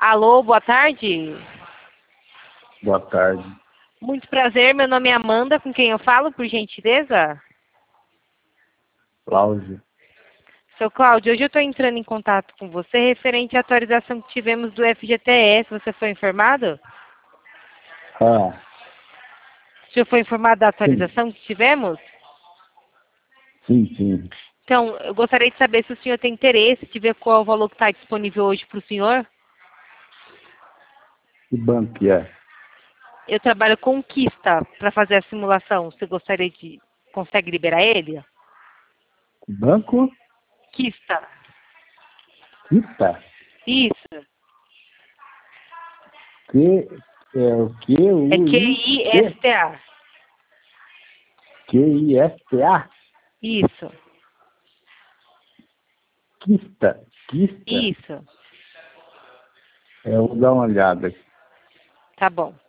Alô, boa tarde. Boa tarde. Muito prazer, meu nome é Amanda, com quem eu falo, por gentileza? Cláudio. Seu Cláudio, hoje eu estou entrando em contato com você referente à atualização que tivemos do FGTS. Você foi informado? Ah, O senhor foi informado da atualização que tivemos? sim. Então, eu gostaria de saber se o senhor tem interesse de ver qual é o valor que está disponível hoje para o senhor. Que banco que é? Eu trabalho com o Kista para fazer a simulação. Você gostaria de... Consegue liberar ele? Que banco? Kista. Quita? Isso. Que é o que? É U-I-T? QISTA. Q-I-S-T-A? Isso. Quista. Isso. Eu vou dar uma olhada. Tá bom.